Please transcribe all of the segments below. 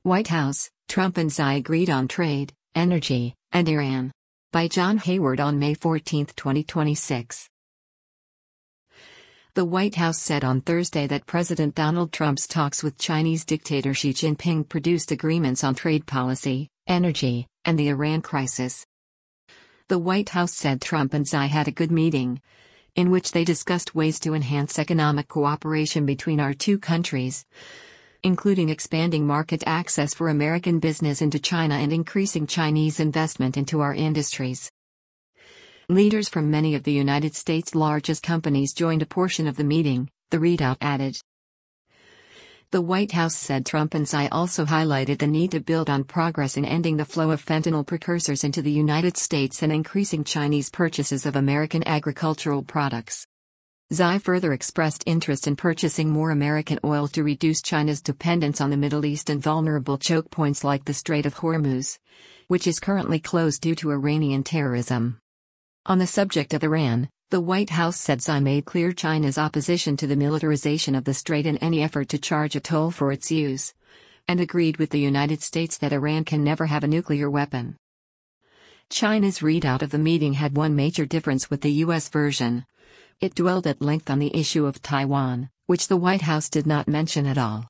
White House, Trump and Xi agreed on trade, energy, and Iran. By John Hayward on May 14, 2026. The White House said on Thursday that President Donald Trump's talks with Chinese dictator Xi Jinping produced agreements on trade policy, energy, and the Iran crisis. The White House said Trump and Xi had a good meeting, in which they discussed ways to enhance economic cooperation between our two countries, including expanding market access for American business into China and increasing Chinese investment into our industries. Leaders from many of the United States' largest companies joined a portion of the meeting, the readout added. The White House said Trump and Xi also highlighted the need to build on progress in ending the flow of fentanyl precursors into the United States and increasing Chinese purchases of American agricultural products. Xi further expressed interest in purchasing more American oil to reduce China's dependence on the Middle East and vulnerable choke points like the Strait of Hormuz, which is currently closed due to Iranian terrorism. On the subject of Iran, the White House said Xi made clear China's opposition to the militarization of the strait and any effort to charge a toll for its use, and agreed with the United States that Iran can never have a nuclear weapon. China's readout of the meeting had one major difference with the U.S. version. It dwelled at length on the issue of Taiwan, which the White House did not mention at all.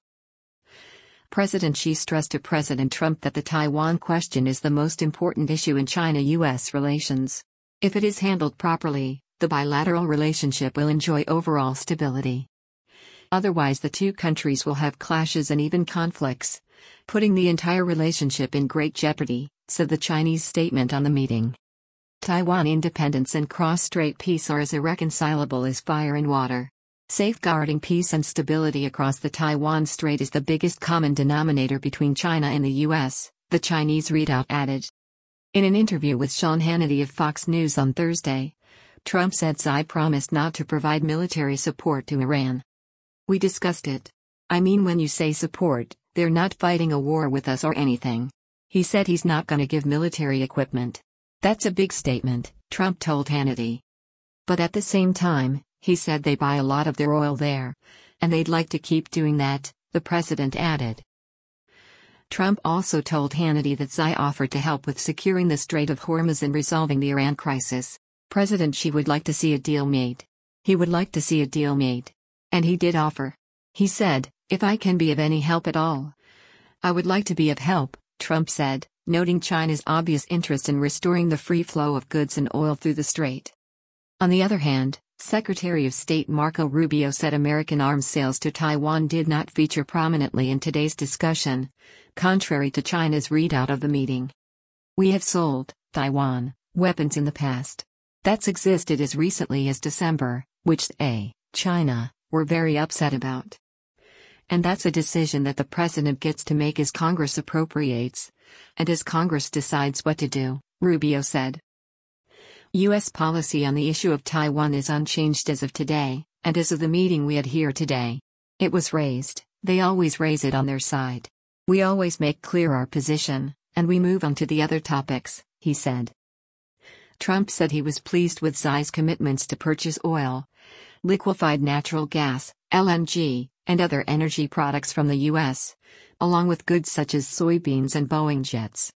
President Xi stressed to President Trump that the Taiwan question is the most important issue in China-U.S. relations. If it is handled properly, the bilateral relationship will enjoy overall stability. Otherwise, the two countries will have clashes and even conflicts, putting the entire relationship in great jeopardy, said the Chinese statement on the meeting. Taiwan independence and cross-strait peace are as irreconcilable as fire and water. Safeguarding peace and stability across the Taiwan Strait is the biggest common denominator between China and the U.S., the Chinese readout added. In an interview with Sean Hannity of Fox News on Thursday, Trump said Xi promised not to provide military support to Iran. "We discussed it. I mean, when you say support, they're not fighting a war with us or anything. He said he's not going to give military equipment. That's a big statement," Trump told Hannity. "But at the same time, he said they buy a lot of their oil there, and they'd like to keep doing that," the president added. Trump also told Hannity that Xi offered to help with securing the Strait of Hormuz and resolving the Iran crisis. President Xi would like to see a deal made. He would like to see a deal made. And he did offer. He said, "If I can be of any help at all, I would like to be of help," Trump said, noting China's obvious interest in restoring the free flow of goods and oil through the strait. On the other hand, Secretary of State Marco Rubio said American arms sales to Taiwan did not feature prominently in today's discussion, contrary to China's readout of the meeting. "We have sold Taiwan weapons in the past. That's existed as recently as December, which China were very upset about. And that's a decision that the president gets to make as Congress appropriates, and as Congress decides what to do," Rubio said. U.S. policy on the issue of Taiwan is unchanged as of today, and as of the meeting we had here today. It was raised, they always raise it on their side. We always make clear our position, and we move on to the other topics, he said. Trump said he was pleased with Xi's commitments to purchase oil, liquefied natural gas, LNG, and other energy products from the U.S., along with goods such as soybeans and Boeing jets.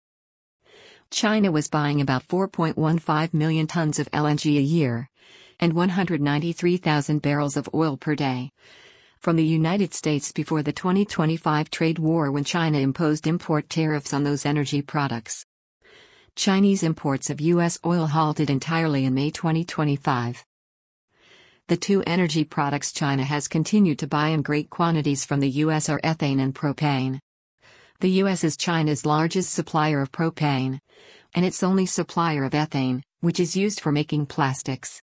China was buying about 4.15 million tons of LNG a year, and 193,000 barrels of oil per day, from the United States before the 2025 trade war, when China imposed import tariffs on those energy products. Chinese imports of U.S. oil halted entirely in May 2025. The two energy products China has continued to buy in great quantities from the U.S. are ethane and propane. The U.S. is China's largest supplier of propane, and its only supplier of ethane, which is used for making plastics.